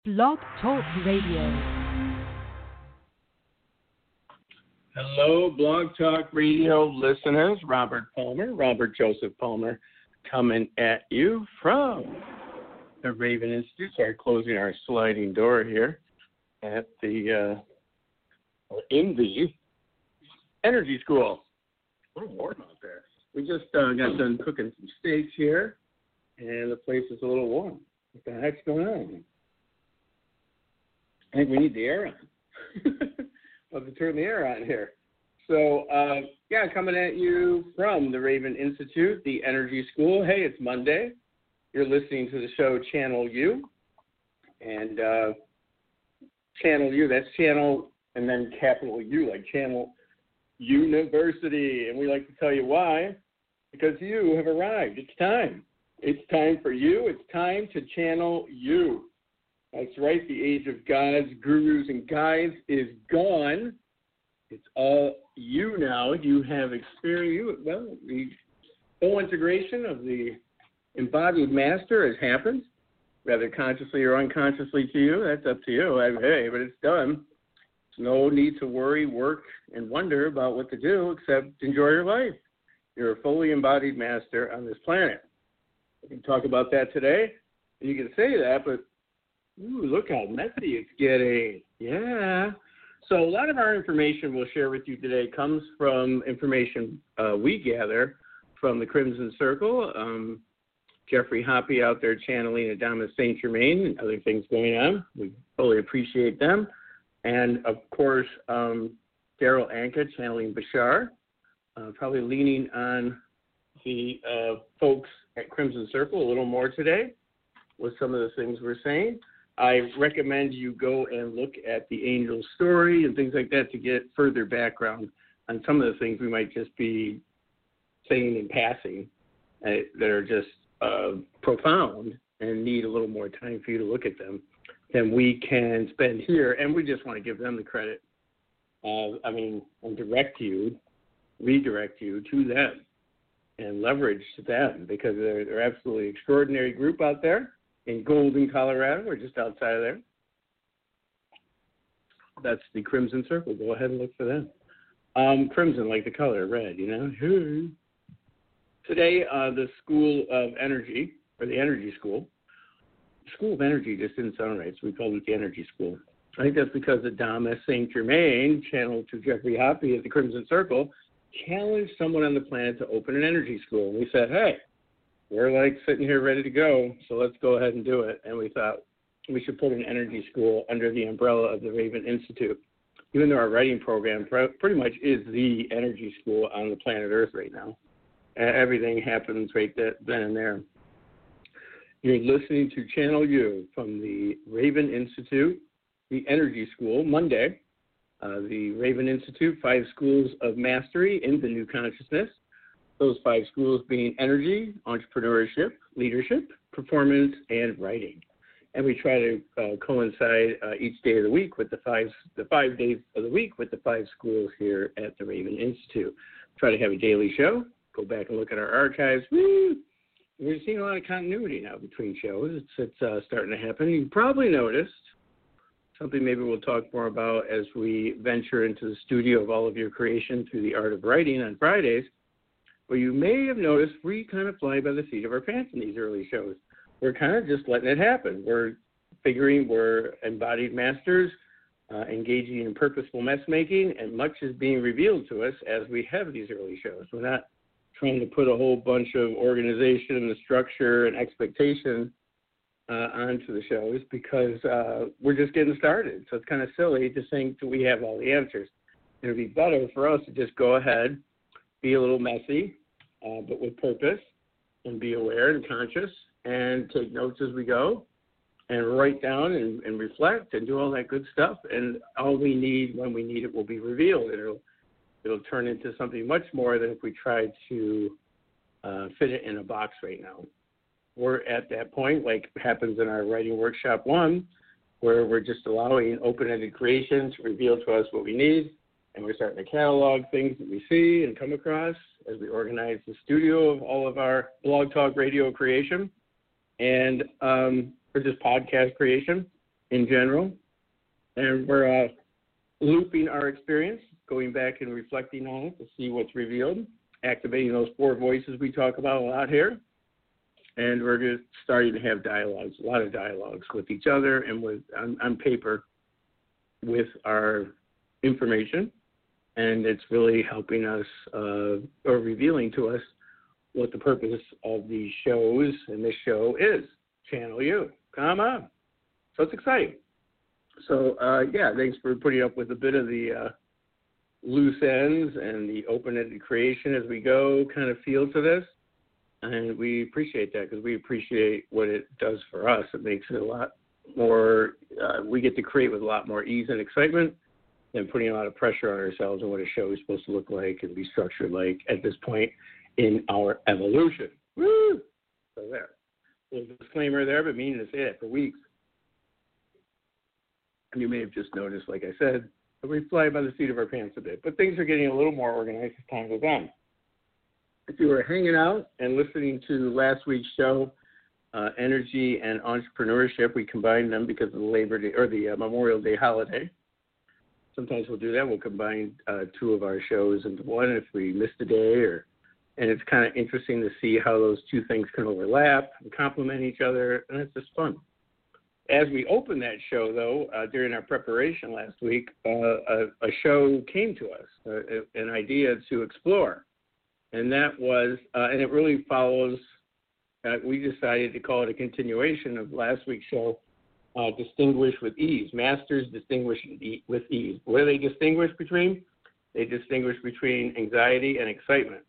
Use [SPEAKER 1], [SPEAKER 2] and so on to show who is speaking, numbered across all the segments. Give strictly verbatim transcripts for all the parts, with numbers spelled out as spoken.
[SPEAKER 1] Blog Talk Radio.
[SPEAKER 2] Hello, Blog Talk Radio listeners. Robert Palmer, Robert Joseph Palmer, coming at you from the Raven Institute. Sorry, closing our sliding door here at the, uh, in the Energy School. A little warm out there. We just uh, got done cooking some steaks here, and the place is a little warm. What the heck's going on? I think we need the air on. I'll have to turn the air on here. So, uh, yeah, coming at you from the Raven Institute, the Energy School. Hey, it's Monday. You're listening to the show Channel U. And uh, Channel U, that's channel and then capital U, like Channel University. And we like to tell you why. Because you have arrived. It's time. It's time for you. It's time to channel you. That's right. The age of gods, gurus, and guides is gone. It's all you now. You have experienced, well, the full integration of the embodied master has happened, whether consciously or unconsciously to you. That's up to you. I, hey, but it's done. There's no need to worry, work, and wonder about what to do except enjoy your life. You're a fully embodied master on this planet. We can talk about that today. You can say that, but ooh, look how messy it's getting. Yeah. So a lot of our information we'll share with you today comes from information uh, we gather from the Crimson Circle. Um, Jeffrey Hoppe out there channeling Adamus Saint Germain and other things going on. We fully appreciate them. And, of course, um, Daryl Anka channeling Bashar, uh, probably leaning on the uh, folks at Crimson Circle a little more today with some of the things we're saying. I recommend you go and look at the angel story and things like that to get further background on some of the things we might just be saying in passing uh, that are just uh, profound and need a little more time for you to look at them than we can spend here. And we just want to give them the credit. Uh, I mean, and direct you, redirect you to them and leverage them because they're, they're absolutely extraordinary group out there. In Golden, Colorado. We're just outside of there. That's the Crimson Circle. Go ahead and look for them. Um, crimson, like the color, red, you know. Today, uh, the School of Energy, or the Energy School, School of Energy just didn't sound right, so we called it the Energy School. I think that's because Adamus Saint Germain, channeled to Jeffrey Hoppe at the Crimson Circle, challenged someone on the planet to open an energy school. And we said, hey, we're like sitting here ready to go, so let's go ahead and do it. And we thought we should put an energy school under the umbrella of the Raven Institute, even though our writing program pretty much is the energy school on the planet Earth right now. Everything happens right then and there. You're listening to Channel U from the Raven Institute, the Energy School, Monday. Uh, the Raven Institute, five schools of mastery in the new consciousness. Those five schools being energy, entrepreneurship, leadership, performance, and writing. And we try to uh, coincide uh, each day of the week with the five the five days of the week with the five schools here at the Raven Institute. Try to have a daily show. Go back and look at our archives. Woo! We're seeing a lot of continuity now between shows. It's, it's uh, starting to happen. You probably noticed something maybe we'll talk more about as we venture into the studio of all of your creation through the art of writing on Fridays. Well, you may have noticed we kind of fly by the seat of our pants in these early shows. We're kind of just letting it happen. We're figuring we're embodied masters, uh, engaging in purposeful mess making, and much is being revealed to us as we have these early shows. We're not trying to put a whole bunch of organization and structure and expectation uh, onto the shows because uh, we're just getting started. So it's kind of silly to think that we have all the answers. It would be better for us to just go ahead, be a little messy, Uh, but with purpose, and be aware and conscious, and take notes as we go, and write down and, and reflect and do all that good stuff. And all we need when we need it will be revealed. It'll it'll turn into something much more than if we tried to uh, fit it in a box right now. We're at that point, like happens in our writing workshop one, where we're just allowing open-ended creation to reveal to us what we need. And we're starting to catalog things that we see and come across as we organize the studio of all of our Blog Talk Radio creation and um, or just podcast creation. in general. And we're uh, looping our experience, going back and reflecting on it to see what's revealed, activating those four voices we talk about a lot here. And we're just starting to have dialogues, a lot of dialogues with each other and with on, on paper with our information. And it's really helping us uh, or revealing to us what the purpose of these shows and this show is. Channel U. Come on. So it's exciting. So, uh, yeah, thanks for putting up with a bit of the uh, loose ends and the open-ended creation as we go kind of feel to this. And we appreciate that because we appreciate what it does for us. It makes it a lot more, uh, we get to create with a lot more ease and excitement than putting a lot of pressure on ourselves and what a show is supposed to look like and be structured like at this point in our evolution. Woo! So there. There's a disclaimer there, but meaning to say that for weeks. And you may have just noticed, like I said, that we fly by the seat of our pants a bit. But things are getting a little more organized as time goes on. If you were hanging out and listening to last week's show, uh, Energy and Entrepreneurship, we combined them because of the Labor Day or the uh, Memorial Day holiday. Sometimes we'll do that. We'll combine uh, two of our shows into one if we missed a day, or and it's kind of interesting to see how those two things can overlap and complement each other, and it's just fun. As we opened that show, though, uh, during our preparation last week, uh, a, a show came to us, uh, an idea to explore. And that was, uh, and it really follows, uh, we decided to call it a continuation of last week's show, uh, Distinguish with Ease. Masters distinguish with ease. What do they distinguish between? They distinguish between anxiety and excitement.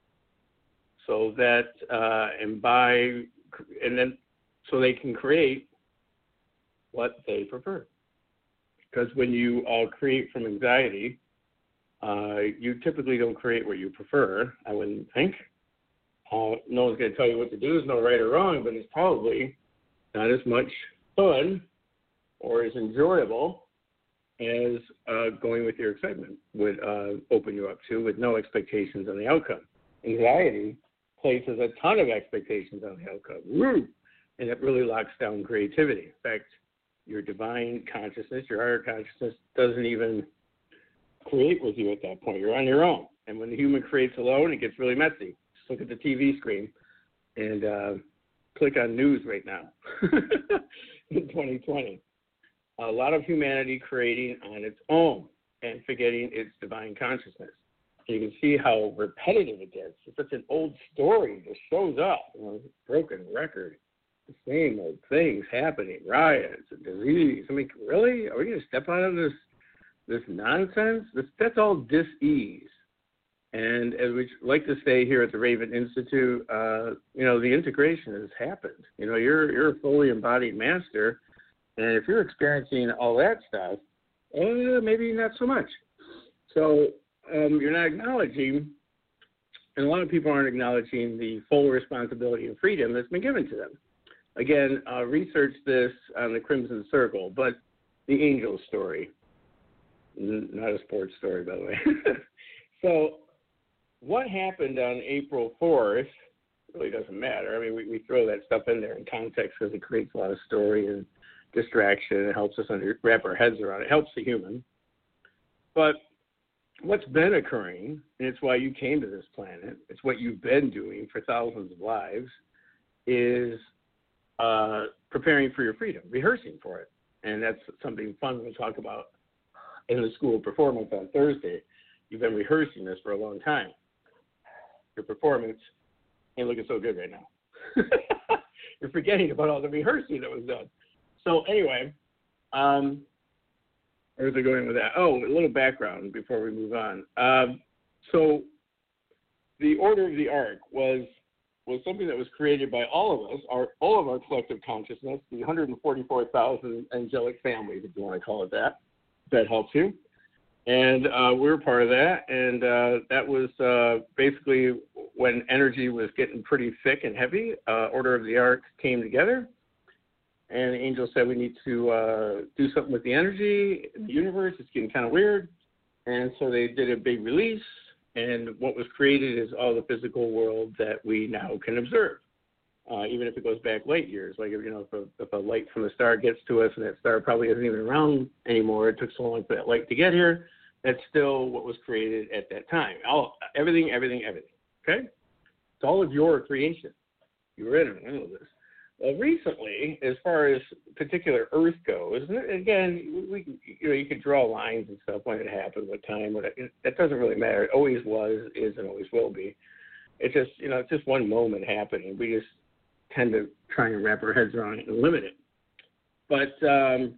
[SPEAKER 2] So that, uh, and by, and then, so they can create what they prefer. Because when you uh, create from anxiety, Uh, you typically don't create what you prefer, I wouldn't think. Uh, no one's going to tell you what to do. There's no right or wrong, but it's probably not as much fun or as enjoyable as uh, going with your excitement would uh, open you up to with no expectations on the outcome. Anxiety places a ton of expectations on the outcome. Woo! And it really locks down creativity. In fact, your divine consciousness, your higher consciousness doesn't even create with you at that point. You're on your own. And when the human creates alone, it gets really messy. Just look at the T V screen and uh, click on news right now in twenty twenty. A lot of humanity creating on its own and forgetting its divine consciousness. So you can see how repetitive it gets. It's such an old story. It shows up, you know, broken record. The same old things happening, riots and disease. I mean, really? Are we going to step out of this This nonsense, this, that's all dis-ease. And as we like to say here at the Raven Institute, uh, you know, the integration has happened. You know, you're you're a fully embodied master, and if you're experiencing all that stuff, eh, maybe not so much. So um, you're not acknowledging, and a lot of people aren't acknowledging the full responsibility and freedom that's been given to them. Again, uh, research this on the Crimson Circle, but the angel story. Not a sports story, by the way. So what happened on April fourth really doesn't matter. I mean, we, we throw that stuff in there in context because it creates a lot of story and distraction. It helps us under, wrap our heads around it. It helps the human. But what's been occurring, and it's why you came to this planet, it's what you've been doing for thousands of lives, is uh, preparing for your freedom, rehearsing for it. And that's something fun we'll talk about in the School of Performance on Thursday. You've been rehearsing this for a long time. Your performance ain't looking so good right now. You're forgetting about all the rehearsing that was done. So anyway, um, where's it going with that? Oh, a little background before we move on. Um, so the Order of the Ark was was something that was created by all of us, our, all of our collective consciousness, the one hundred forty-four thousand angelic families, if you want to call it that. That helps you. And uh, we were part of that. And uh, that was uh, basically when energy was getting pretty thick and heavy, uh, Order of the Ark came together. And the angel said we need to uh, do something with the energy in the universe. It's getting kind of weird. And so they did a big release. And what was created is all the physical world that we now can observe. uh, even if it goes back light years. Like, if, you know, if a, if a light from a star gets to us and that star probably isn't even around anymore, it took so long for that light to get here, that's still what was created at that time. All, everything, everything, everything, okay? It's all of your creation. You were in it, I know this. Well, recently, as far as particular Earth goes, and again, we you know you could draw lines and stuff when it happened, what time, but it, that doesn't really matter. It always was, is, and always will be. It's just you know it's just one moment happening. We just tend to try and wrap our heads around it and limit it. But um,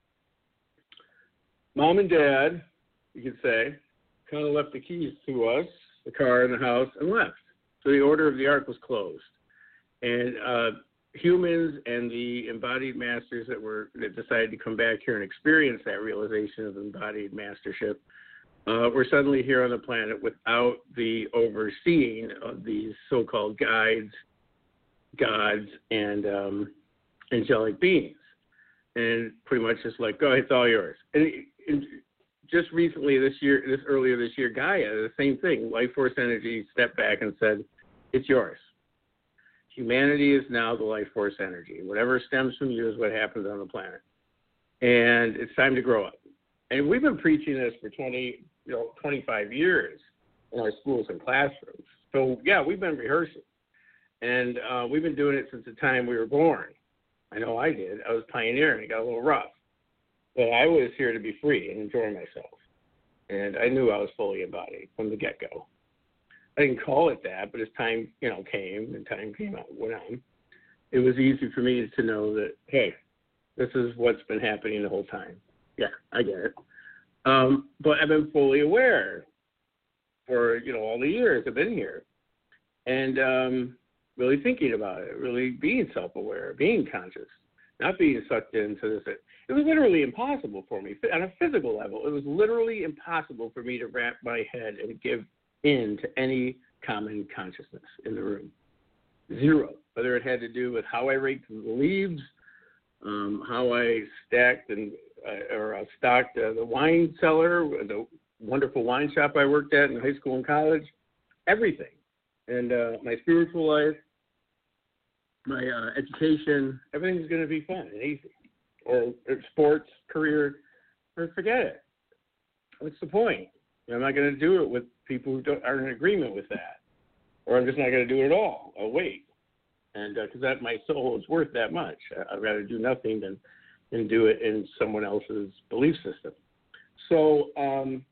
[SPEAKER 2] Mom and Dad, you could say, kind of left the keys to us, the car and the house, and left. So the order of the ark was closed, and uh, humans and the embodied masters that were that decided to come back here and experience that realization of embodied mastership uh, were suddenly here on the planet without the overseeing of these so-called guides, gods, and um, angelic beings, and pretty much just like, go ahead, it's all yours. And, and just recently this year, this earlier this year, Gaia, the same thing. Life Force Energy stepped back and said, it's yours. Humanity is now the life force energy. Whatever stems from you is what happens on the planet. And it's time to grow up. And we've been preaching this for twenty, you know, twenty-five years in our schools and classrooms. So, yeah, we've been rehearsing. And uh, we've been doing it since the time we were born. I know I did. I was pioneering. It got a little rough. But I was here to be free and enjoy myself. And I knew I was fully embodied from the get-go. I didn't call it that, but as time, you know, came and time came out, went on, it was easy for me to know that, hey, this is what's been happening the whole time. Yeah, I get it. Um, but I've been fully aware for, you know, all the years I've been here. And um, really thinking about it, really being self-aware, being conscious, not being sucked into this. It was literally impossible for me. On a physical level, it was literally impossible for me to wrap my head and give into any common consciousness in the room. Zero. Whether it had to do with how I raked the leaves, um, how I stacked and uh, or uh, stocked uh, the wine cellar, the wonderful wine shop I worked at in high school and college, everything. And uh, my spiritual life, my uh, education, everything's going to be fun and easy. Or, or sports, career, or forget it. What's the point? I'm not going to do it with people who don't, are in agreement with that. Or I'm just not going to do it at all. I'll wait. And because uh, that my soul is worth that much. I'd rather do nothing than, than do it in someone else's belief system. So um,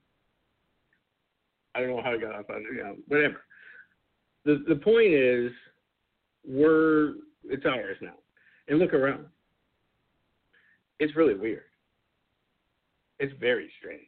[SPEAKER 2] I don't know how I got off on it. You know, whatever. The, the point is, we're it's ours now. And look around. It's really weird. It's very strange.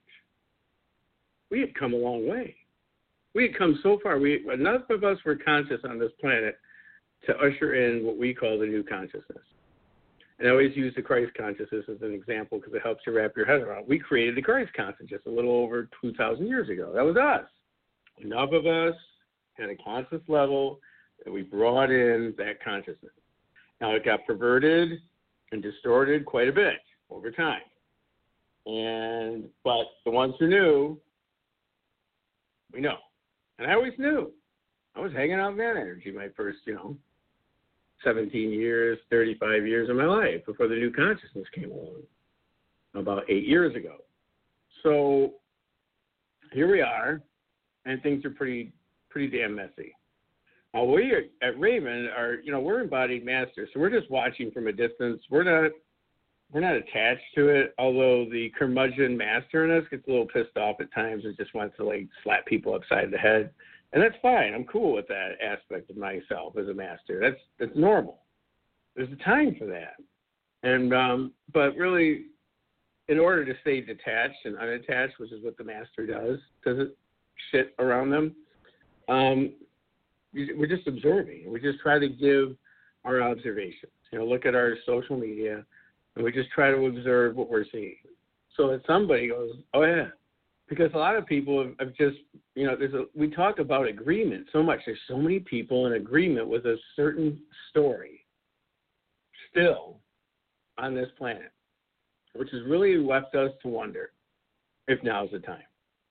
[SPEAKER 2] We had come a long way. We had come so far. We enough of us were conscious on this planet to usher in what we call the new consciousness. And I always use the Christ consciousness as an example because it helps you wrap your head around. We created the Christ consciousness a little over two thousand years ago. That was us. Enough of us at a conscious level that we brought in that consciousness. Now it got perverted and distorted quite a bit over time. And but the ones who knew, we know. And I always knew. I was hanging out in that energy my first, you know, seventeen years, thirty-five years of my life before the new consciousness came along about eight years ago. So here we are, and things are pretty, pretty damn messy. Now we are, at Raven are, you know, we're embodied masters, so we're just watching from a distance. We're not, we're not attached to it. Although the curmudgeon master in us gets a little pissed off at times and just wants to like slap people upside the head, and that's fine. I'm cool with that aspect of myself as a master. That's that's normal. There's a time for that, and um, but really, in order to stay detached and unattached, which is what the master does, doesn't shit around them. Um, we're just observing. We just try to give our observations. You know, look at our social media, and we just try to observe what we're seeing. So that somebody goes, oh, yeah. Because a lot of people have, have just, you know, there's a, we talk about agreement so much. There's so many people in agreement with a certain story still on this planet, which has really left us to wonder if now's the time.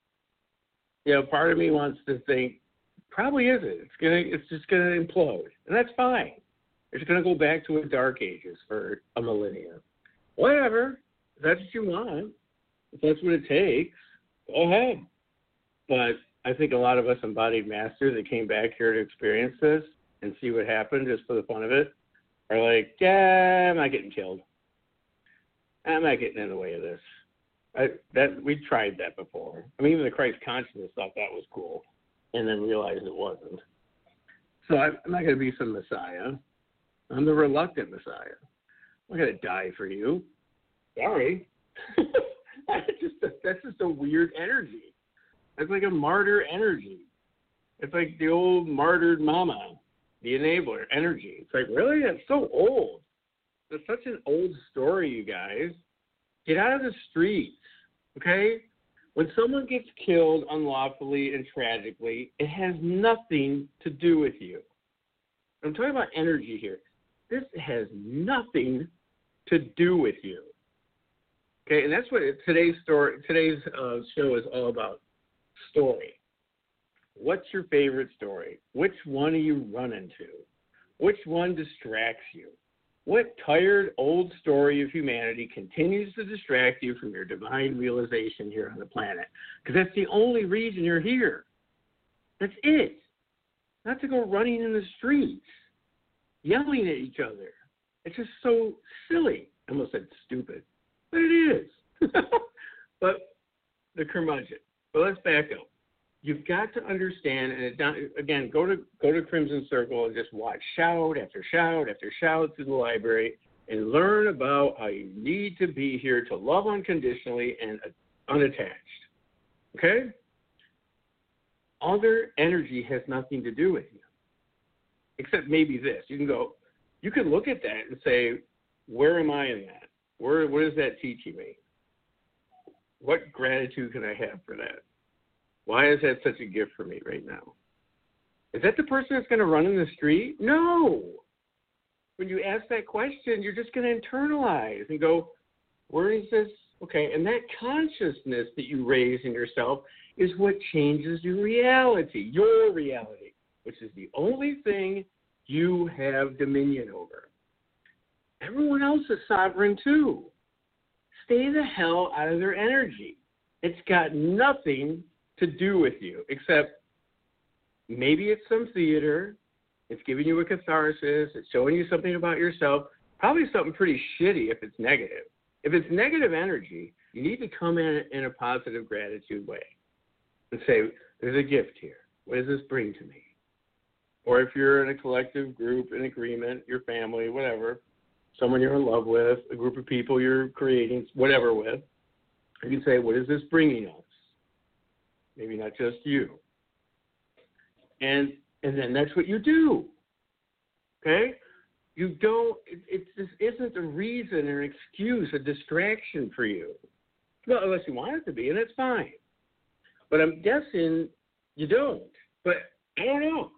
[SPEAKER 2] You know, part of me wants to think, probably isn't. It's gonna. It's just gonna implode, and that's fine. It's going to go back to a dark ages for a millennia. Whatever. If that's what you want, if that's what it takes, go ahead. But I think a lot of us embodied masters that came back here to experience this and see what happened just for the fun of it are like, yeah, I'm not getting killed. I'm not getting in the way of this. I, that we tried that before. I mean, even the Christ consciousness thought that was cool and then realized it wasn't. So I'm not going to be some Messiah. I'm the reluctant Messiah. I'm not going to die for you. Sorry. that's, just a, that's just a weird energy. It's like a martyr energy. It's like the old martyred mama, the enabler energy. It's like, really? That's so old. It's such an old story, you guys. Get out of the streets, okay? When someone gets killed unlawfully and tragically, it has nothing to do with you. I'm talking about energy here. This has nothing to do with you. Okay, and that's what today's story, today's uh, show is all about. Story. What's your favorite story? Which one are you running to? Which one distracts you? What tired old story of humanity continues to distract you from your divine realization here on the planet? Because that's the only reason you're here. That's it. Not to go running in the streets, yelling at each other. It's just so silly. I almost said stupid, but it is. But the curmudgeon. But let's back up. You've got to understand, and it, again, go to go to Crimson Circle and just watch shout after shout after shout through the library and learn about how you need to be here to love unconditionally and unattached. Okay? Other energy has nothing to do with you, except maybe this. You can go, you can look at that and say, where am I in that? Where, what is that teaching me? What gratitude can I have for that? Why is that such a gift for me right now? Is that the person that's going to run in the street? No. When you ask that question, you're just going to internalize and go, where is this? Okay, and that consciousness that you raise in yourself is what changes your reality, your reality, which is the only thing you have dominion over. Everyone else is sovereign too. Stay the hell out of their energy. It's got nothing to do with you, except maybe it's some theater, it's giving you a catharsis, it's showing you something about yourself, probably something pretty shitty if it's negative. If it's negative energy, you need to come in in a positive gratitude way and say, there's a gift here. What does this bring to me? Or if you're in a collective group, an agreement, your family, whatever, someone you're in love with, a group of people you're creating, whatever with, you can say, what is this bringing us? Maybe not just you. And and then that's what you do. Okay? You don't, it, it this isn't a reason or an excuse, a distraction for you. Well, unless you want it to be, and that's fine. But I'm guessing you don't. But I don't know.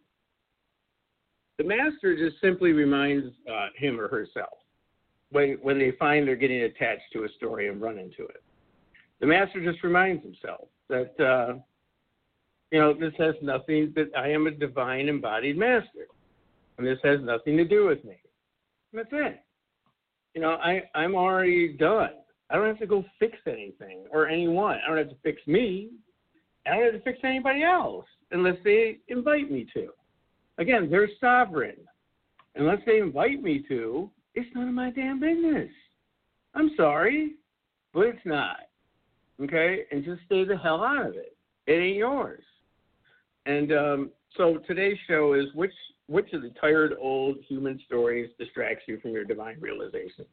[SPEAKER 2] The master just simply reminds uh, him or herself when when they find they're getting attached to a story and run into it. The master just reminds himself that, uh, you know, this has nothing, that I am a divine embodied master. And this has nothing to do with me. And that's it. You know, I, I'm already done. I don't have to go fix anything or anyone. I don't have to fix me. I don't have to fix anybody else unless they invite me to. Again, they're sovereign. Unless they invite me to, it's none of my damn business. I'm sorry, but it's not. Okay? And just stay the hell out of it. It ain't yours. And um, so today's show is which which of the tired old human stories distracts you from your divine realization?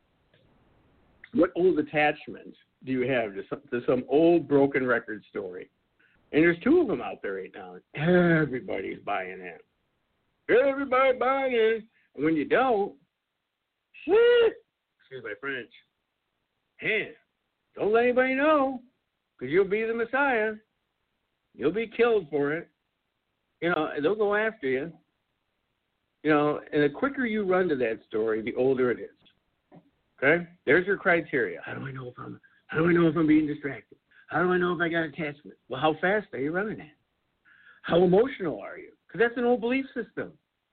[SPEAKER 2] What old attachment do you have to some, to some old broken record story? And there's two of them out there right now. Everybody's buying in. Everybody buying in. And when you don't, shit, excuse my French, man, don't let anybody know, because you'll be the Messiah. You'll be killed for it. You know, they'll go after you. You know, and the quicker you run to that story, the older it is. Okay? There's your criteria. How do I know if I'm how do I know if I'm being distracted? How do I know if I got attachment? Well, how fast are you running at? How emotional are you? Because that's an old belief system.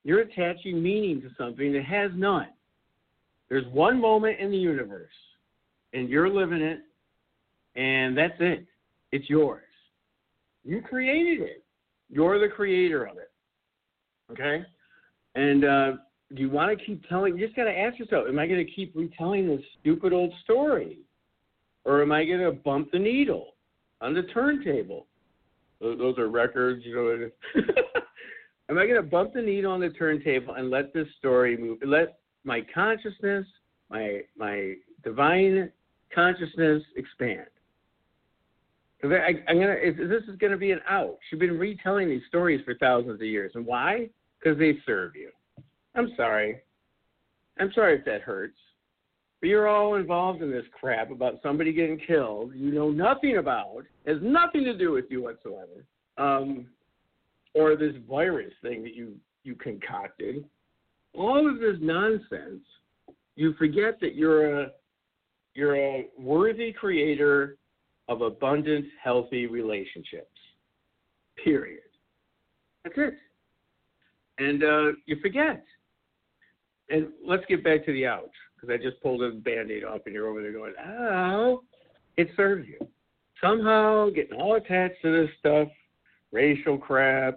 [SPEAKER 2] You're attaching meaning to something that has none. There's one moment in the universe, and you're living it, and that's it. It's yours. You created it. You're the creator of it. Okay? And uh, do you want to keep telling? You just got to ask yourself, am I going to keep retelling this stupid old story? Or am I going to bump the needle on the turntable? Those, those are records, you know. Am I going to bump the needle on the turntable and let this story move? Let my consciousness, my my divine consciousness expand. Because I, I'm gonna, this is going to be an ouch. You've been retelling these stories for thousands of years, and why? Because they serve you. I'm sorry. I'm sorry if that hurts. But you're all involved in this crap about somebody getting killed you know nothing about, has nothing to do with you whatsoever, um, or this virus thing that you, you concocted. All of this nonsense, you forget that you're a you're a worthy creator of abundant, healthy relationships. Period. That's it. And uh, you forget. And let's get back to the ouch, because I just pulled a Band-Aid off and you're over there going, ow. It serves you. Somehow getting all attached to this stuff, racial crap,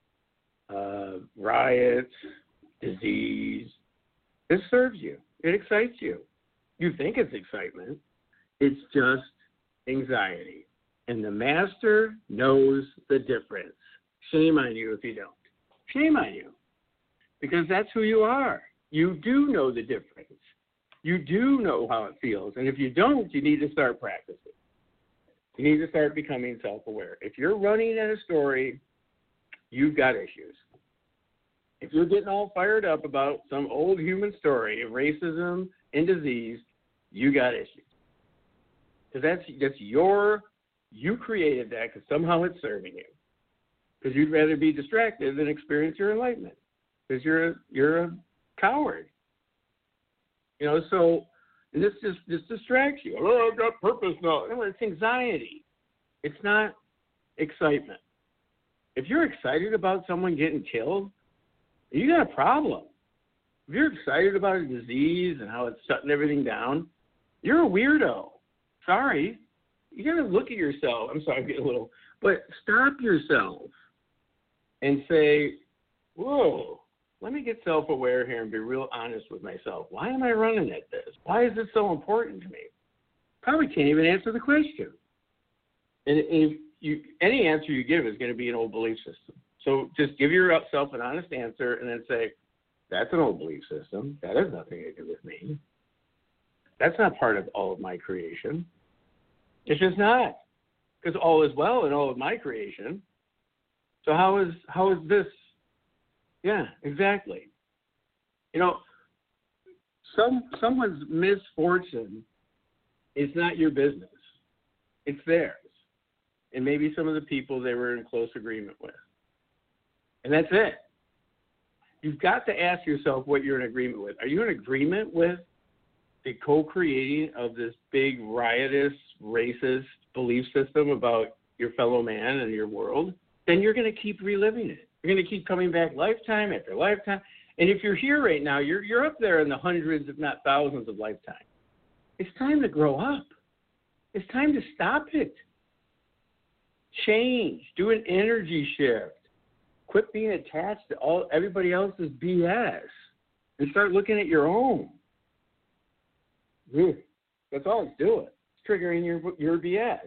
[SPEAKER 2] uh, riots, disease, it serves you. It excites you. You think it's excitement. It's just anxiety. And the master knows the difference. Shame on you if you don't. Shame on you. Because that's who you are. You do know the difference. You do know how it feels. And if you don't, you need to start practicing. You need to start becoming self-aware. If you're running at a story, you've got issues. If you're getting all fired up about some old human story of racism and disease, you got issues. Because that's, that's your, you created that because somehow it's serving you. Because you'd rather be distracted than experience your enlightenment. Because you're a, you're a coward. You know, so and this just this distracts you. Oh, I've got purpose now. No, it's anxiety. It's not excitement. If you're excited about someone getting killed, you got a problem. If you're excited about a disease and how it's shutting everything down, you're a weirdo. Sorry. You got to look at yourself. I'm sorry, I'm getting a little, but stop yourself and say, whoa, let me get self-aware here and be real honest with myself. Why am I running at this? Why is this so important to me? Probably can't even answer the question. And if you, any answer you give is going to be an old belief system. So just give yourself an honest answer and then say, that's an old belief system. That has nothing to do with me. That's not part of all of my creation. It's just not. Because all is well in all of my creation. So how is how is this? Yeah, exactly. You know, some someone's misfortune is not your business. It's theirs. And maybe some of the people they were in close agreement with. And that's it. You've got to ask yourself what you're in agreement with. Are you in agreement with the co-creating of this big, riotous, racist belief system about your fellow man and your world? Then you're going to keep reliving it. You're going to keep coming back lifetime after lifetime. And if you're here right now, you're you're up there in the hundreds, if not thousands of lifetimes. It's time to grow up. It's time to stop it. Change. Do an energy shift. Quit being attached to all everybody else's B S and start looking at your own. That's all it's doing. It's triggering your your B S.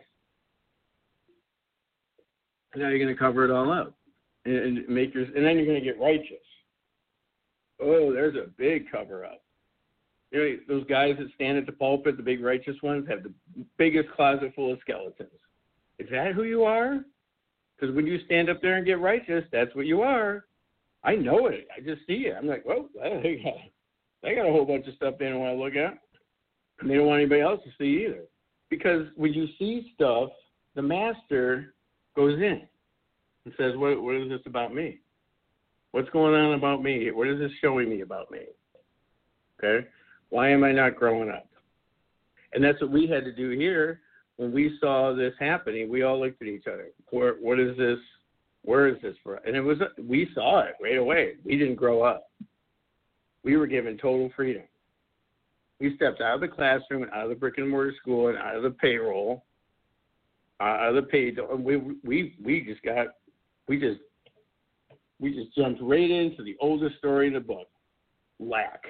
[SPEAKER 2] And now you're going to cover it all up. And make your, and then you're going to get righteous. Oh, there's a big cover up. You know, those guys that stand at the pulpit, the big righteous ones, have the biggest closet full of skeletons. Is that who you are? Because when you stand up there and get righteous, that's what you are. I know it. I just see it. I'm like, whoa, they got, they got a whole bunch of stuff they don't want to look at. And they don't want anybody else to see either. Because when you see stuff, the master goes in and says, what, what is this about me? What's going on about me? What is this showing me about me? Okay? Why am I not growing up? And that's what we had to do here when we saw this happening. We all looked at each other. What, what is this? Where is this for? And it was, we saw it right away. We didn't grow up. We were given total freedom. We stepped out of the classroom and out of the brick and mortar school and out of the payroll, out of the paid. We we we just got, we just we just jumped right into the oldest story in the book, lack.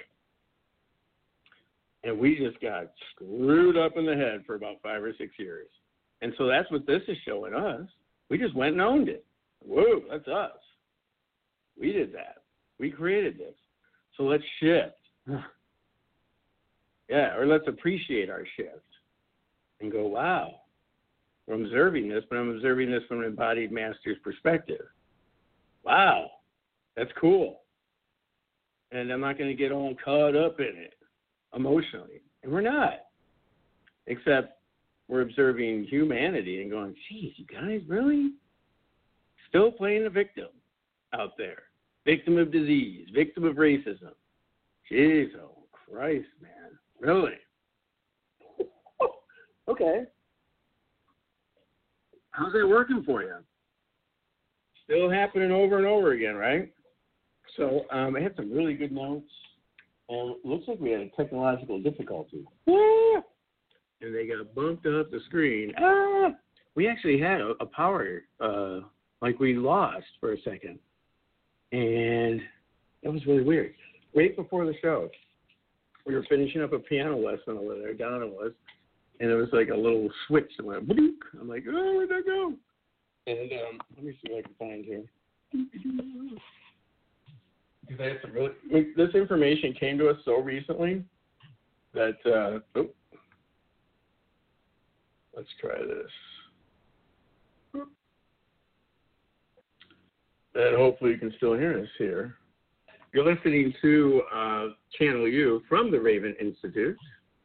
[SPEAKER 2] And we just got screwed up in the head for about five or six years. And so that's what this is showing us. We just went and owned it. Whoa, that's us. We did that. We created this. So let's shift. Yeah, or let's appreciate our shift and go, wow, I'm observing this, but I'm observing this from an embodied master's perspective. Wow, that's cool. And I'm not going to get all caught up in it emotionally. And we're not. Except we're observing humanity and going, geez, you guys, really? Still playing the victim out there. Victim of disease, victim of racism. Jeez, oh Christ, man. Really? Okay. How's that working for you? Still happening over and over again, right? So um, I had some really good notes. And it looks like we had a technological difficulty. Ah! And they got bumped up the screen. Ah! We actually had a, a power, uh, like we lost for a second. And that was really weird. Right before the show, we were finishing up a piano lesson over there, Donna was, and it was like a little switch that went, bloop. I'm like, oh, where'd that go? And um, let me see what I can find here. Because I had some really, this information came to us so recently that, uh, oh, let's try this. And hopefully you can still hear us here. You're listening to uh, Channel U from the Raven Institute,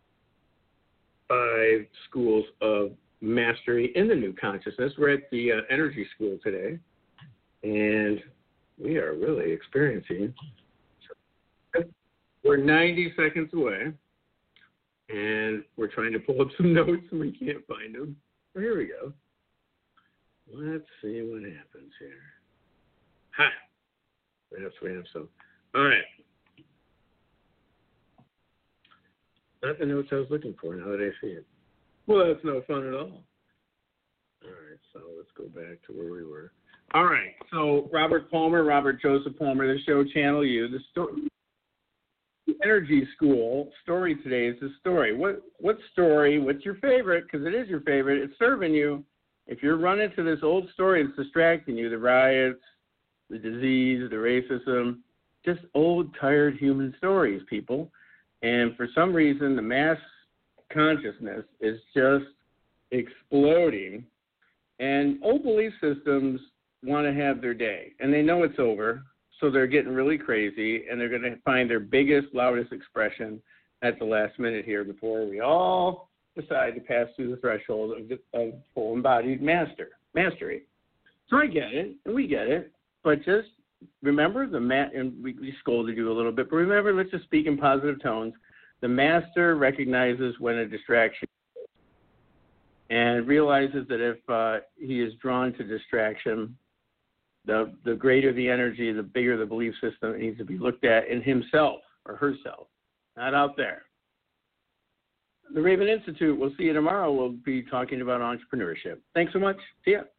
[SPEAKER 2] five schools of mastery in the new consciousness. We're at the uh, energy school today, and we are really experiencing. We're ninety seconds away, and we're trying to pull up some notes, and we can't find them. Well, here we go. Let's see what happens here. Ha! Perhaps we have some. All right. Not the notes I was looking for now that I see it. Well, that's no fun at all. All right, so let's go back to where we were. All right, so Robert Palmer, Robert Joseph Palmer, the show Channel U, the story, the Energy School story today is the story. What what story? What's your favorite? Because it is your favorite. It's serving you. If you're running to this old story, it's distracting you. The riots, the disease, the racism, just old, tired human stories, people. And for some reason, the mass consciousness is just exploding. And old belief systems want to have their day. And they know it's over, so they're getting really crazy, and they're going to find their biggest, loudest expression at the last minute here before we all decide to pass through the threshold of, of full embodied master, mastery. So I get it, and we get it. But just remember the ma- and we, we scolded you a little bit, but remember, let's just speak in positive tones. The master recognizes when a distraction and realizes that if uh, he is drawn to distraction, the the greater the energy, the bigger the belief system it needs to be looked at in himself or herself, not out there. The Raven Institute, we'll see you tomorrow. We'll be talking about entrepreneurship. Thanks so much. See ya.